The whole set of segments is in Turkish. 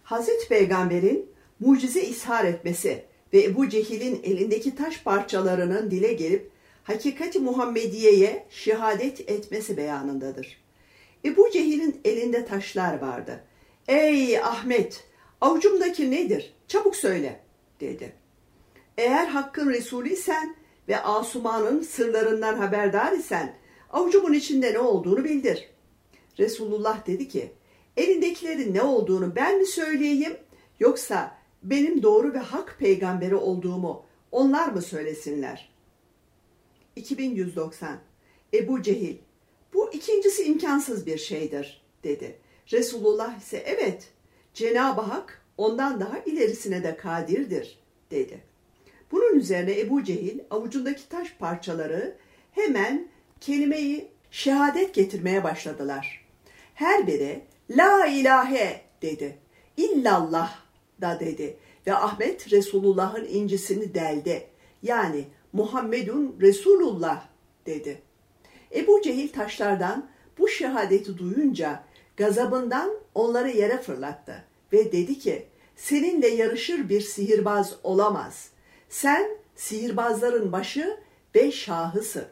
Hazreti Peygamber'in mucize ishar etmesi ve Ebu Cehil'in elindeki taş parçalarının dile gelip hakikati Muhammediye'ye şehadet etmesi beyanındadır. Ebu Cehil'in elinde taşlar vardı. "Ey Ahmet, avucumdaki nedir? Çabuk söyle," dedi. "Eğer Hakk'ın Resulü isen ve Asuman'ın sırlarından haberdar isen avucumun içinde ne olduğunu bildir." Resulullah dedi ki, "Elindekilerin ne olduğunu ben mi söyleyeyim, yoksa benim doğru ve hak peygamberi olduğumu onlar mı söylesinler?" 2190. Ebu Cehil, "Bu ikincisi imkansız bir şeydir," dedi. Resulullah ise, "Evet, Cenab-ı Hak ondan daha ilerisine de kadirdir," dedi. Bunun üzerine Ebu Cehil avucundaki taş parçaları hemen kelime-i şehadet getirmeye başladılar. Her biri "La ilahe," dedi. "İllallah," da dedi ve Ahmet Resulullah'ın incisini deldi. Yani Muhammedun Resulullah dedi. Ebu Cehil taşlardan bu şehadeti duyunca gazabından onları yere fırlattı ve dedi ki, "Seninle yarışır bir sihirbaz olamaz. Sen sihirbazların başı ve şahısın."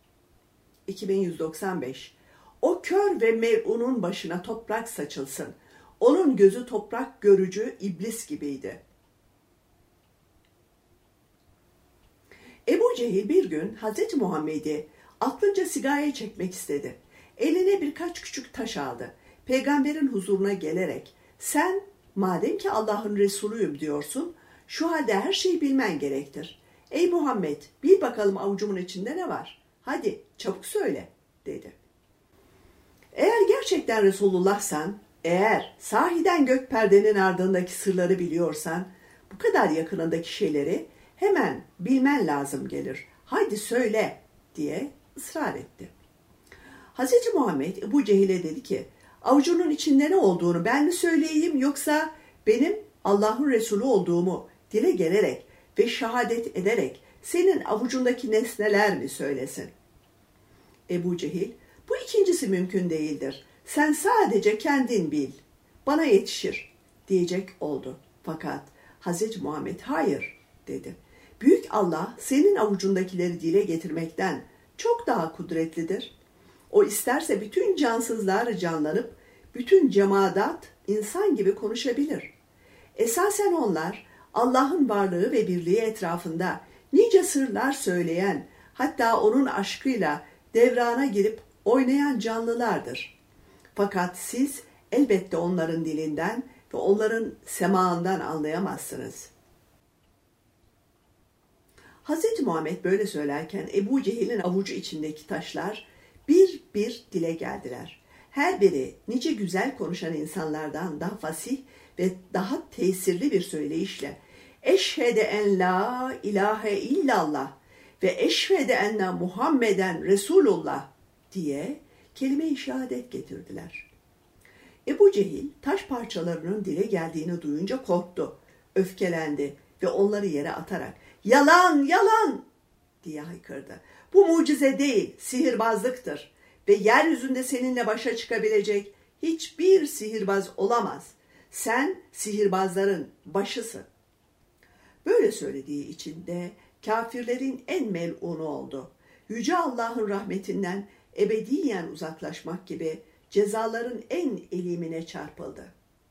2195. "O kör ve melunun başına toprak saçılsın. Onun gözü toprak görücü iblis gibiydi." Ebu Cehil bir gün Hazreti Muhammed'i aklınca sigaraya çekmek istedi. Eline birkaç küçük taş aldı. Peygamberin huzuruna gelerek, "Sen madem ki Allah'ın Resulüyüm diyorsun, şu halde her şeyi bilmen gerektir. Ey Muhammed, bil bakalım avucumun içinde ne var? Hadi çabuk söyle," dedi. "Eğer gerçekten Resulullah'san, eğer sahiden gök perdenin ardındaki sırları biliyorsan, bu kadar yakınındaki şeyleri hemen bilmen lazım gelir. Haydi söyle," diye ısrar etti. Hazreti Muhammed Ebu Cehil'e dedi ki, "Avucunun içinde ne olduğunu ben mi söyleyeyim, yoksa benim Allah'ın Resulü olduğumu dile gelerek ve şehadet ederek senin avucundaki nesneler mi söylesin?" Ebu Cehil, "Bu ikincisi mümkün değildir. Sen sadece kendin bil. Bana yetişir," diyecek oldu. Fakat Hazreti Muhammed hayır dedi. "Büyük Allah senin avucundakileri dile getirmekten çok daha kudretlidir. O isterse bütün cansızlar canlanıp bütün cemaat insan gibi konuşabilir. Esasen onlar Allah'ın varlığı ve birliği etrafında nice sırlar söyleyen, hatta onun aşkıyla devrana girip oynayan canlılardır. Fakat siz elbette onların dilinden ve onların semağından anlayamazsınız." Hazreti Muhammed böyle söylerken Ebu Cehil'in avucu içindeki taşlar bir bir dile geldiler. Her biri nice güzel konuşan insanlardan daha fasih ve daha tesirli bir söyleyişle "Eşhede en la ilahe illallah ve eşhede enne Muhammeden Resulullah" diye kelime-i şehadet getirdiler. Ebu Cehil taş parçalarının dile geldiğini duyunca korktu, öfkelendi ve onları yere atarak "Yalan, yalan!" diye haykırdı. "Bu mucize değil, sihirbazlıktır ve yeryüzünde seninle başa çıkabilecek hiçbir sihirbaz olamaz. Sen sihirbazların başısın." Böyle söylediği için de kafirlerin en melunu oldu. Yüce Allah'ın rahmetinden ebediyen uzaklaşmak gibi cezaların en elimine çarpıldı.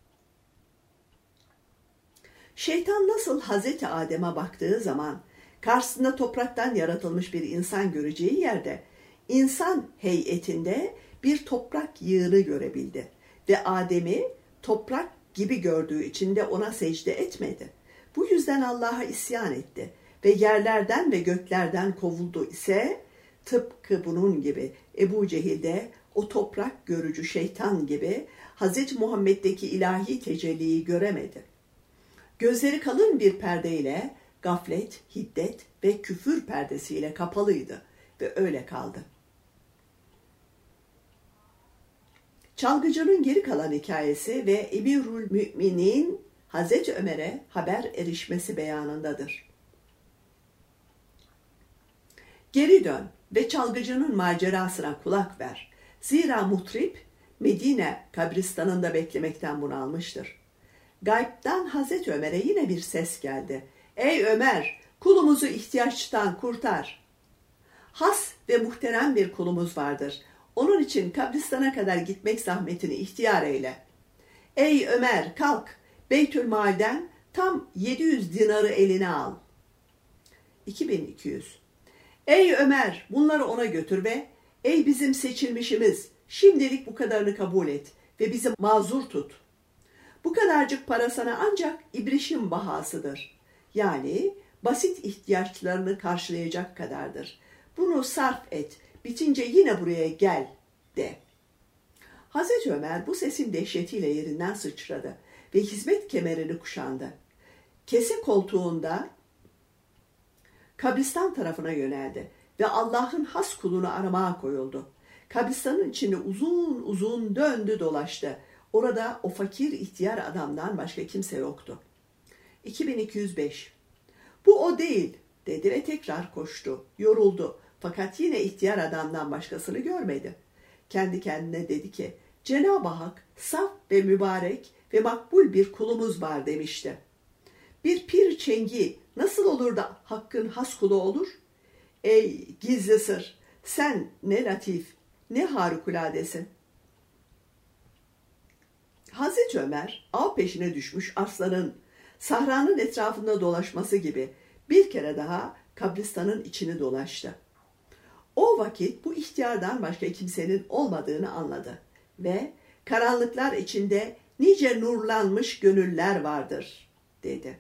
Şeytan nasıl Hazreti Adem'e baktığı zaman karşısında topraktan yaratılmış bir insan göreceği yerde insan heyetinde bir toprak yığını görebildi ve Adem'i toprak gibi gördüğü için de ona secde etmedi. Bu yüzden Allah'a isyan etti ve yerlerden ve göklerden kovuldu ise tıpkı bunun gibi Ebu Cehil de o toprak görücü şeytan gibi Hz. Muhammed'deki ilahi tecelliyi göremedi. Gözleri kalın bir perdeyle gaflet, hiddet ve küfür perdesiyle kapalıydı ve öyle kaldı. Çalgıcının geri kalan hikayesi ve Emirül Müminin Hazreti Ömer'e haber erişmesi beyanındadır. Geri dön ve çalgıcının macerasına kulak ver. Zira mutrip Medine kabristanında beklemekten bunalmıştır. Gayb'dan Hazreti Ömer'e yine bir ses geldi. Ey Ömer, kulumuzu ihtiyaçtan kurtar. Has ve muhterem bir kulumuz vardır. Onun için kabristana kadar gitmek zahmetini ihtiyar eyle. Ey Ömer, kalk, Beytülmal'den tam 700 dinarı eline al. 2200. Ey Ömer, bunları ona götür ve ey bizim seçilmişimiz, şimdilik bu kadarını kabul et ve bizi mazur tut. Bu kadarcık para sana ancak ibrişim bahasıdır. Yani basit ihtiyaçlarını karşılayacak kadardır. Bunu sarf et, bitince yine buraya gel de. Hazreti Ömer bu sesin dehşetiyle yerinden sıçradı ve hizmet kemerini kuşandı. Kese koltuğunda kabristan tarafına yöneldi ve Allah'ın has kulunu aramaya koyuldu. Kabristanın içinde uzun uzun döndü dolaştı. Orada o fakir ihtiyar adamdan başka kimse yoktu. 2205. Bu o değil dedi ve tekrar koştu. Yoruldu fakat yine ihtiyar adamdan başkasını görmedi. Kendi kendine dedi ki Cenab-ı Hak saf ve mübarek ve makbul bir kulumuz var demişti. Bir pir çengi nasıl olur da Hakk'ın has kulu olur? Ey gizli sır, sen ne latif, ne harikuladesin. Hazreti Ömer av peşine düşmüş aslanın sahranın etrafında dolaşması gibi bir kere daha kabristanın içini dolaştı. O vakit bu ihtiyardan başka kimsenin olmadığını anladı ve karanlıklar içinde nice nurlanmış gönüller vardır dedi.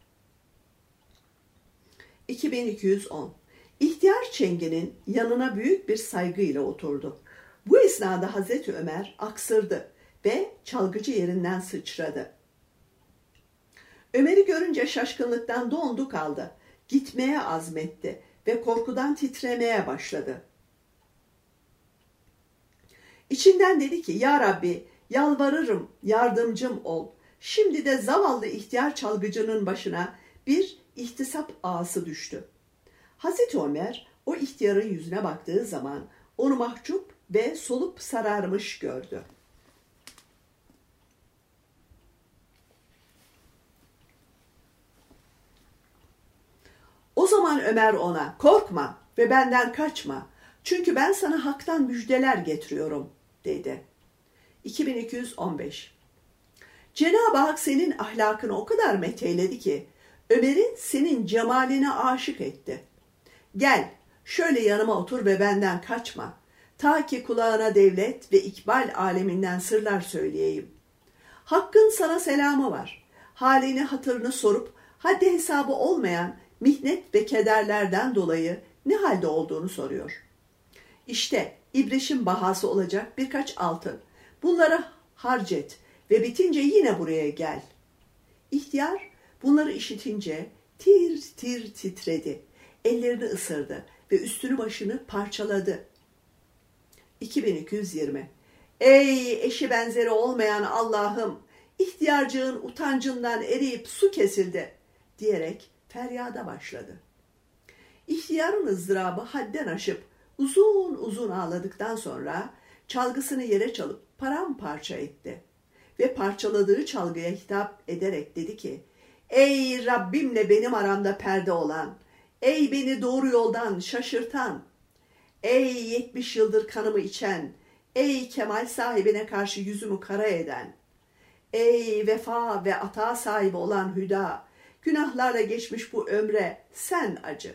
2210. İhtiyar çenginin yanına büyük bir saygıyla oturdu. Bu esnada Hazreti Ömer aksırdı ve çalgıcı yerinden sıçradı. Ömer'i görünce şaşkınlıktan dondu kaldı. Gitmeye azmetti ve korkudan titremeye başladı. İçinden dedi ki, Ya Rabbi, yalvarırım, yardımcım ol. Şimdi de zavallı ihtiyar çalgıcının başına bir ihtisap ağası düştü. Hazreti Ömer o ihtiyarın yüzüne baktığı zaman onu mahcup ve solup sararmış gördü. O zaman Ömer ona, korkma ve benden kaçma. Çünkü ben sana haktan müjdeler getiriyorum, dedi. 2215. Cenab-ı Hak senin ahlakını o kadar metheyledi ki, Ömer'i senin cemaline aşık etti. Gel, şöyle yanıma otur ve benden kaçma. Ta ki kulağına devlet ve ikbal aleminden sırlar söyleyeyim. Hakkın sana selamı var. Halini hatırını sorup, haddi hesabı olmayan mihnet ve kederlerden dolayı ne halde olduğunu soruyor. İşte ibrişim bahası olacak birkaç altın. Bunları harcet ve bitince yine buraya gel. İhtiyar bunları işitince tir tir titredi. Ellerini ısırdı ve üstünü başını parçaladı. 2220. Ey eşi benzeri olmayan Allah'ım, ihtiyarcığın utancından eriyip su kesildi diyerek feryada başladı. İhtiyarın ızdırabı hadden aşıp uzun uzun ağladıktan sonra çalgısını yere çalıp paramparça etti. Ve parçaladığı çalgıya hitap ederek dedi ki, Ey Rabbimle benim aramda perde olan, ey beni doğru yoldan şaşırtan, ey 70 yıldır kanımı içen, ey kemal sahibine karşı yüzümü kara eden, ey vefa ve ata sahibi olan Hüda, günahlarla geçmiş bu ömre sen acı.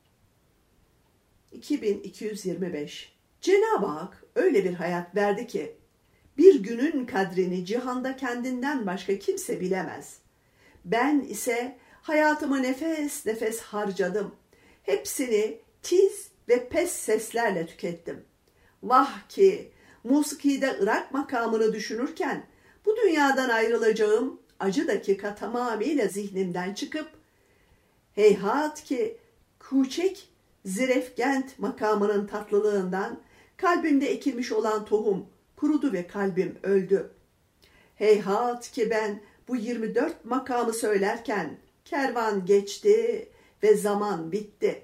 2225. Cenab-ı Hak öyle bir hayat verdi ki, bir günün kadrini cihanda kendinden başka kimse bilemez. Ben ise hayatımı nefes nefes harcadım. Hepsini tiz ve pes seslerle tükettim. Vah ki musikide Irak makamını düşünürken bu dünyadan ayrılacağım acı dakika tamamıyla zihnimden çıkıp heyhat ki Kuçek Zirefgent makamının tatlılığından kalbimde ekilmiş olan tohum kurudu ve kalbim öldü. Heyhat ki ben bu 24 makamı söylerken kervan geçti ve zaman bitti.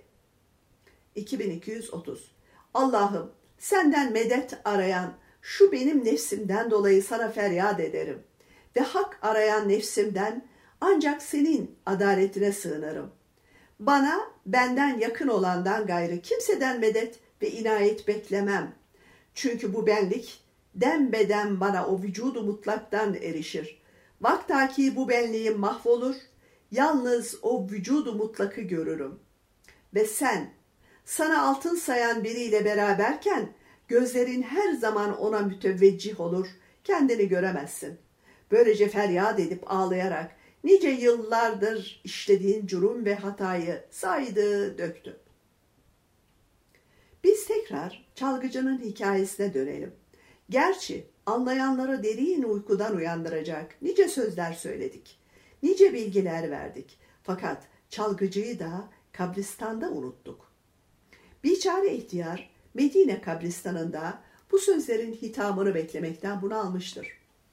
2230. Allah'ım senden medet arayan şu benim nefsimden dolayı sana feryat ederim. ve hak arayan nefsimden ancak senin adaletine sığınırım. Bana benden yakın olandan gayrı kimseden medet ve inayet beklemem. Çünkü bu benlik dembeden bana o vücudu mutlaktan erişir. Vaktaki bu benliğim mahvolur, yalnız o vücudu mutlakı görürüm. Ve sen, sana altın sayan biriyle beraberken gözlerin her zaman ona müteveccih olur, kendini göremezsin. Böylece feryat edip ağlayarak nice yıllardır işlediğin cürüm ve hatayı saydı, döktü. Biz tekrar çalgıcının hikayesine dönelim. Gerçi anlayanları derin uykudan uyandıracak nice sözler söyledik. Nice bilgiler verdik. Fakat çalgıcıyı da kabristanda unuttuk. Biçare ihtiyar Medine kabristanında bu sözlerin hitamını beklemekten bunalmıştır.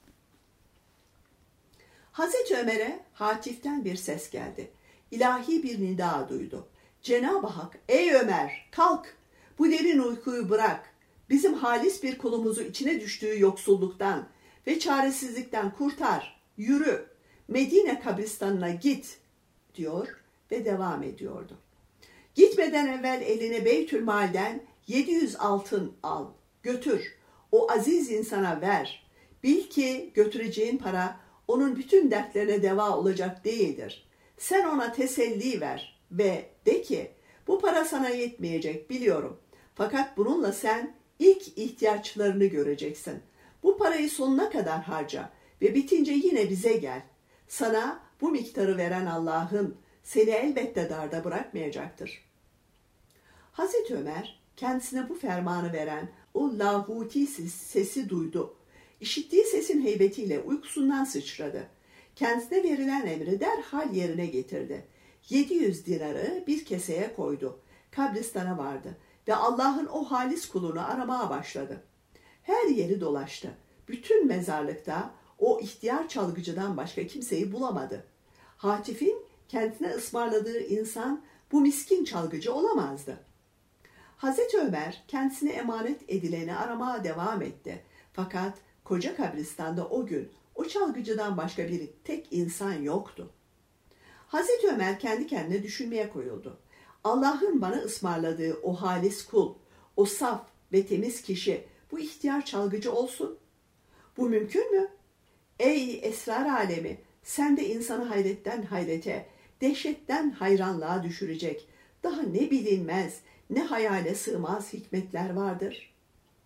Hazreti Ömer'e hatiften bir ses geldi. İlahi bir nida duydu. Cenab-ı Hak, ey Ömer kalk, bu derin uykuyu bırak, bizim halis bir kulumuzu içine düştüğü yoksulluktan ve çaresizlikten kurtar, yürü, Medine kabristanına git diyor ve devam ediyordu. Gitmeden evvel eline Beytülmal'den 700 altın al, götür, o aziz insana ver. Bil ki götüreceğin para onun bütün dertlerine deva olacak değildir. Sen ona teselli ver ve de ki bu para sana yetmeyecek biliyorum. Fakat bununla sen ilk ihtiyaçlarını göreceksin. Bu parayı sonuna kadar harca ve bitince yine bize gel. Sana bu miktarı veren Allah'ın seni elbette darda bırakmayacaktır. Hazreti Ömer kendisine bu fermanı veren o lahuti sesi duydu. İşittiği sesin heybetiyle uykusundan sıçradı. Kendisine verilen emri derhal yerine getirdi. 700 dinarı bir keseye koydu. Kabristana vardı ve Allah'ın o halis kulunu aramaya başladı. Her yeri dolaştı. Bütün mezarlıkta o ihtiyar çalgıcıdan başka kimseyi bulamadı. Hatif'in kendisine ısmarladığı insan bu miskin çalgıcı olamazdı. Hazreti Ömer kendisine emanet edileni aramaya devam etti. Fakat koca kabristanda o gün o çalgıcıdan başka bir tek insan yoktu. Hazreti Ömer kendi kendine düşünmeye koyuldu. Allah'ın bana ısmarladığı o halis kul, o saf ve temiz kişi bu ihtiyar çalgıcı olsun. Bu mümkün mü? Ey esrar alemi, sen de insanı hayretten hayrete, dehşetten hayranlığa düşürecek, daha ne bilinmez, ne hayale sığmaz hikmetler vardır.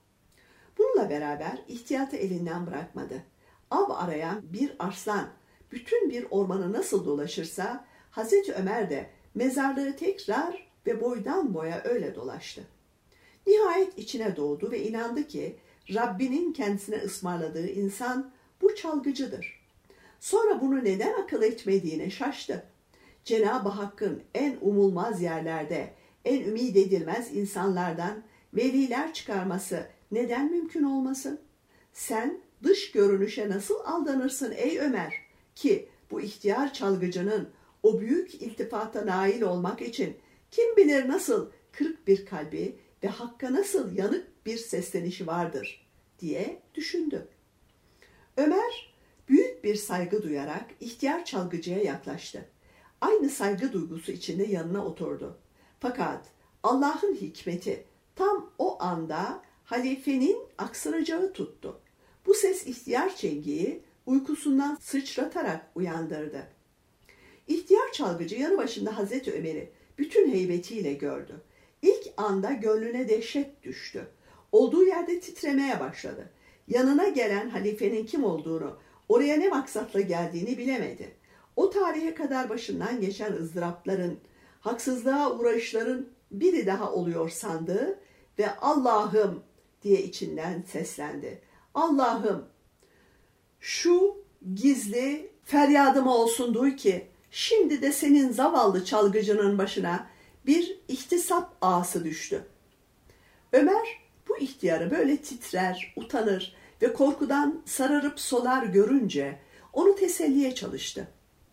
Bununla beraber ihtiyatı elinden bırakmadı. Av arayan bir arslan bütün bir ormanı nasıl dolaşırsa Hazreti Ömer de mezarlığı tekrar ve boydan boya öyle dolaştı. Nihayet içine doğdu ve inandı ki Rabbinin kendisine ısmarladığı insan bu çalgıcıdır. Sonra bunu neden akıl etmediğine şaştı. Cenab-ı Hakk'ın en umulmaz yerlerde, en ümid edilmez insanlardan veliler çıkarması neden mümkün olmasın? Sen dış görünüşe nasıl aldanırsın ey Ömer ki bu ihtiyar çalgıcının o büyük iltifata nail olmak için kim bilir nasıl kırık bir kalbi ve Hakk'a nasıl yanık bir seslenişi vardır diye düşündü. Ömer büyük bir saygı duyarak ihtiyar çalgıcıya yaklaştı. Aynı saygı duygusu içinde yanına oturdu. Fakat Allah'ın hikmeti tam o anda halifenin aksıracağı tuttu. Bu ses ihtiyar çengiyi uykusundan sıçratarak uyandırdı. İhtiyar çalgıcı yanı başında Hazreti Ömer'i bütün heybetiyle gördü. İlk anda gönlüne dehşet düştü. Olduğu yerde titremeye başladı. Yanına gelen halifenin kim olduğunu, oraya ne maksatla geldiğini bilemedi. O tarihe kadar başından geçen ızdırapların, haksızlığa uğrayışların biri daha oluyor sandı ve Allah'ım diye içinden seslendi. Allah'ım şu gizli feryadım olsun duy ki şimdi de senin zavallı çalgıcının başına bir ihtisap ağası düştü. Ömer bu ihtiyarı böyle titrer, utanır ve korkudan sararıp solar görünce onu teselliye çalıştı.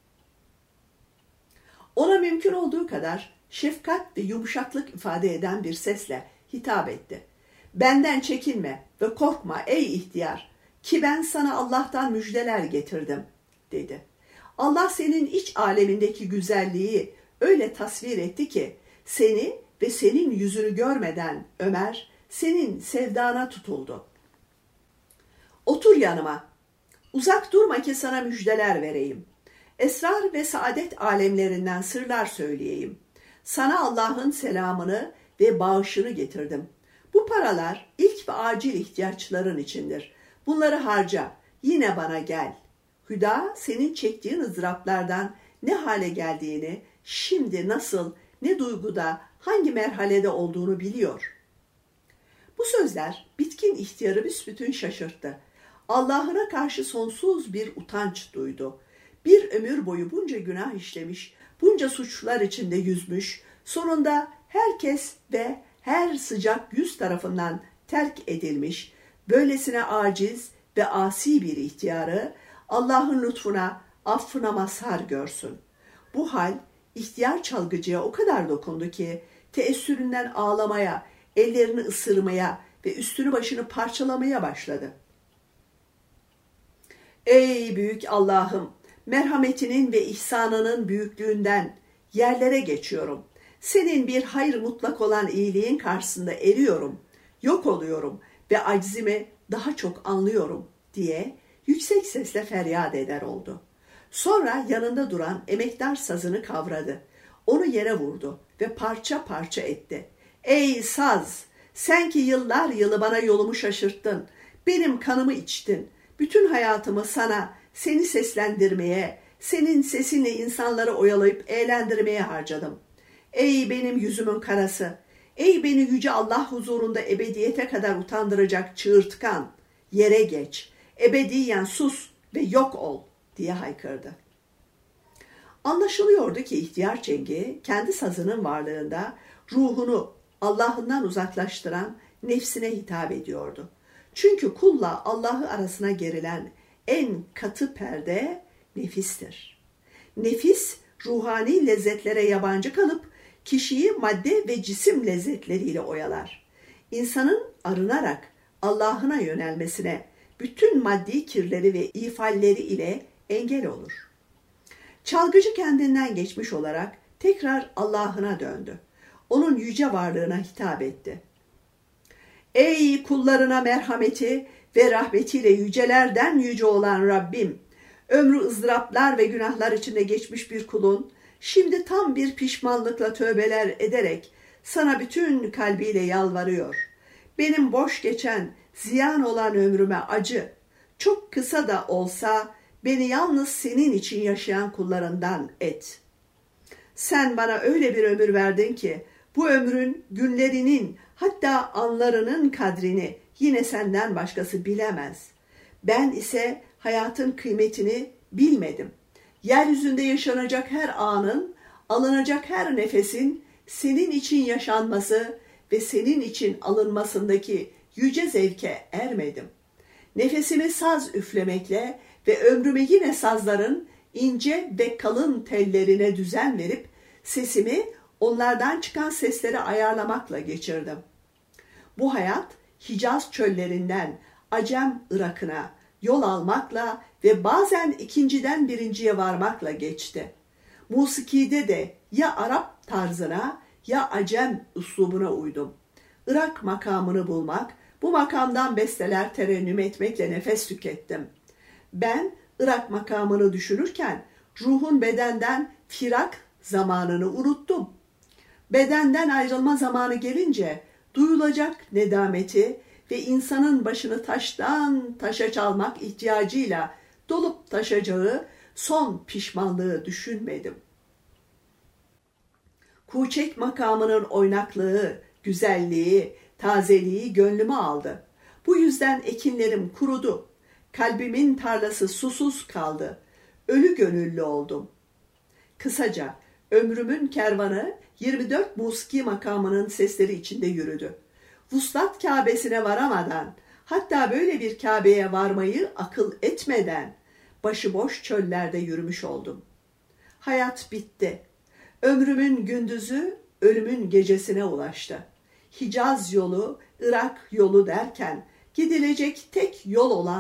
Ona mümkün olduğu kadar şefkat ve yumuşaklık ifade eden bir sesle hitap etti. Benden çekinme ve korkma ey ihtiyar. ki ben sana Allah'tan müjdeler getirdim dedi. Allah senin iç alemindeki güzelliği öyle tasvir etti ki seni ve senin yüzünü görmeden Ömer senin sevdana tutuldu. Otur yanıma, uzak durma ki sana müjdeler vereyim. Esrar ve saadet alemlerinden sırlar söyleyeyim. Sana Allah'ın selamını ve bağışını getirdim. Bu paralar ilk ve acil ihtiyaçların içindir. Bunları harca, yine bana gel. Hüda senin çektiğin ızdıraplardan ne hale geldiğini, şimdi nasıl, ne duyguda, hangi merhalede olduğunu biliyor. Bu sözler bitkin ihtiyarı büsbütün şaşırttı. Allah'ına karşı sonsuz bir utanç duydu. Bir ömür boyu bunca günah işlemiş, bunca suçlar içinde yüzmüş, sonunda herkes ve her sıcak yüz tarafından terk edilmiş, böylesine aciz ve asi bir ihtiyarı Allah'ın lütfuna, affına mazhar görsün. Bu hal ihtiyar çalgıcıya o kadar dokundu ki teessüründen ağlamaya, ellerini ısırmaya ve üstünü başını parçalamaya başladı. Ey büyük Allah'ım, merhametinin ve ihsanının büyüklüğünden yerlere geçiyorum. Senin bir hayır mutlak olan iyiliğin karşısında eriyorum, yok oluyorum ve aczimi daha çok anlıyorum diye yüksek sesle feryat eder oldu. Sonra yanında duran emektar sazını kavradı. Onu yere vurdu ve parça parça etti. Ey saz! Sen ki yıllar yılı bana yolumu şaşırttın. Benim kanımı içtin. Bütün hayatımı sana, seni seslendirmeye, senin sesinle insanları oyalayıp eğlendirmeye harcadım. Ey benim yüzümün karası! Ey beni yüce Allah huzurunda ebediyete kadar utandıracak çığırtkan! Yere geç, ebediyen sus ve yok ol diye haykırdı. Anlaşılıyordu ki ihtiyar çengi kendi sazının varlığında ruhunu Allah'ından uzaklaştıran nefsine hitap ediyordu. Çünkü kulla Allah'ı arasına gerilen en katı perde nefistir. Nefis ruhani lezzetlere yabancı kalıp kişiyi madde ve cisim lezzetleriyle oyalar. İnsanın arınarak Allah'ına yönelmesine bütün maddi kirleri ve ifalleri ile engel olur. Çalgıcı kendinden geçmiş olarak tekrar Allah'ına döndü. Onun yüce varlığına hitap etti. Ey kullarına merhameti ve rahmetiyle yücelerden yüce olan Rabbim! Ömrü ızdıraplar ve günahlar içinde geçmiş bir kulun, şimdi tam bir pişmanlıkla tövbeler ederek sana bütün kalbiyle yalvarıyor. Benim boş geçen, ziyan olan ömrüme acı. Çok kısa da olsa beni yalnız senin için yaşayan kullarından et. Sen bana öyle bir ömür verdin ki bu ömrün günlerinin hatta anlarının kadrini yine senden başkası bilemez. Ben ise hayatın kıymetini bilmedim. Yeryüzünde yaşanacak her anın, alınacak her nefesin senin için yaşanması ve senin için alınmasındaki yüce zevke ermedim. Nefesimi saz üflemekle ve ömrümü yine sazların ince ve kalın tellerine düzen verip sesimi onlardan çıkan sesleri ayarlamakla geçirdim. Bu hayat Hicaz çöllerinden Acem Irak'ına yol almakla ve bazen ikinciden birinciye varmakla geçti. Musikide de ya Arap tarzına ya Acem üslubuna uydum. Irak makamını bulmak, bu makamdan besteler terennüm etmekle nefes tükettim. Ben Irak makamını düşünürken ruhun bedenden firak zamanını unuttum. Bedenden ayrılma zamanı gelince duyulacak nedameti ve insanın başını taştan taşa çalmak ihtiyacıyla dolup taşacağı son pişmanlığı düşünmedim. Kuçek makamının oynaklığı, güzelliği, tazeliği gönlümü aldı. Bu yüzden ekinlerim kurudu. Kalbimin tarlası susuz kaldı. Ölü gönüllü oldum. Kısaca ömrümün kervanı 24 musiki makamının sesleri içinde yürüdü. Vuslat Kâbesine varamadan, hatta böyle bir Kâbe'ye varmayı akıl etmeden başıboş çöllerde yürümüş oldum. Hayat bitti. Ömrümün gündüzü ölümün gecesine ulaştı. Hicaz yolu, Irak yolu derken gidilecek tek yol olan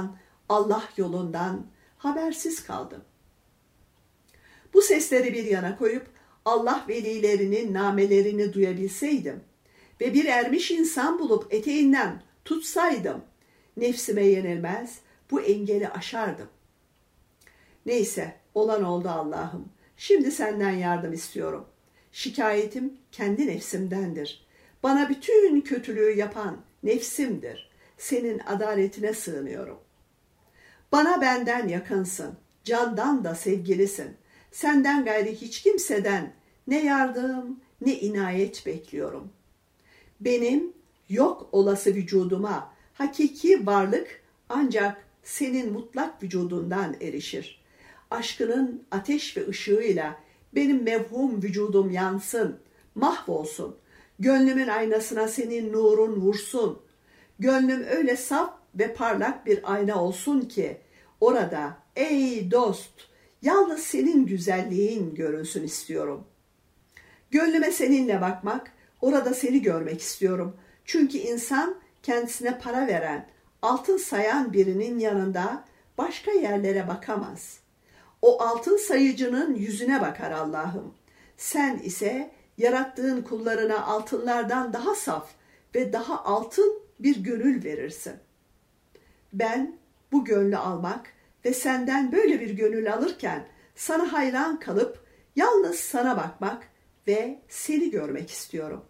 Allah yolundan habersiz kaldım. Bu sesleri bir yana koyup Allah velilerinin namelerini duyabilseydim ve bir ermiş insan bulup eteğinden tutsaydım, nefsime yenilmez, bu engeli aşardım. Neyse, olan oldu Allah'ım. Şimdi senden yardım istiyorum. Şikayetim kendi nefsimdendir. Bana bütün kötülüğü yapan nefsimdir. Senin adaletine sığınıyorum. Bana benden yakınsın, candan da sevgilisin. Senden gayri hiç kimseden ne yardım ne inayet bekliyorum. Benim yok olası vücuduma hakiki varlık ancak senin mutlak vücudundan erişir. Aşkının ateş ve ışığıyla benim mevhum vücudum yansın, mahvolsun. Gönlümün aynasına senin nurun vursun. Gönlüm öyle saf ve parlak bir ayna olsun ki orada ey dost yalnız senin güzelliğin görünsün istiyorum. Gönlüme seninle bakmak, orada seni görmek istiyorum. Çünkü insan kendisine para veren, altın sayan birinin yanında başka yerlere bakamaz. O altın sayıcının yüzüne bakar Allah'ım. Sen ise yarattığın kullarına altınlardan daha saf ve daha altın bir gönül verirsin. Ben bu gönlü almak ve senden böyle bir gönül alırken sana hayran kalıp yalnız sana bakmak ve seni görmek istiyorum.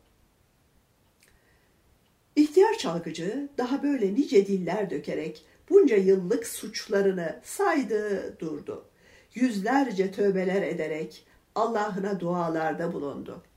İhtiyar çalgıcı daha böyle nice diller dökerek bunca yıllık suçlarını saydı durdu. Yüzlerce tövbeler ederek Allah'ına dualarda bulundu.